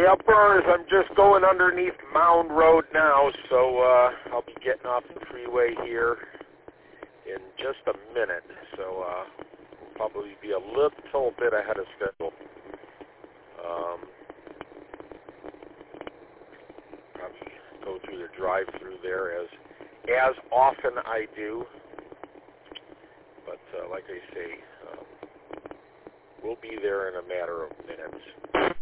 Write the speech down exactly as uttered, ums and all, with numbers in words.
uppers. I'm just going underneath Mound Road now, so uh, I'll be getting off the freeway here in just a minute. So uh, we'll probably be a little bit ahead of schedule. Um, probably go through the drive-through there as as often I do. But uh, like I say, um, we'll be there in a matter of minutes.